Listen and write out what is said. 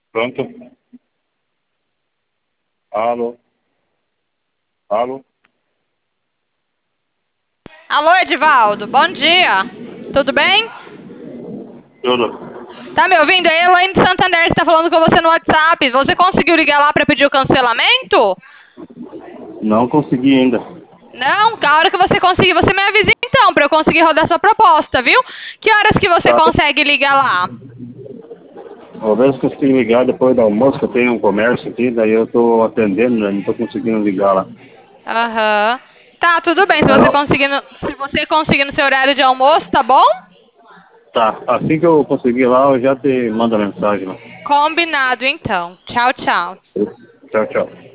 Pronto. Alô? Alô? Alô, Edivaldo, bom dia. Tudo bem? Tudo. Tá me ouvindo? É a Elaine de Santander que tá falando com você no WhatsApp. Você conseguiu ligar lá para pedir o cancelamento? Não consegui ainda. Não? A hora que você conseguir, você me avisa então, para eu conseguir rodar sua proposta, viu? Que horas que você Tá. consegue ligar lá? Vou ver se consigo ligar depois do almoço, que eu tenho um comércio aqui, daí eu tô atendendo, né? Não tô conseguindo ligar lá. Aham. Tá, tudo bem. Se Mas, você ó, conseguir no seu horário de almoço, tá bom? tá. Assim que eu conseguir lá, eu já te mando a mensagem lá. Combinado então. Tchau, tchau. Tchau, tchau.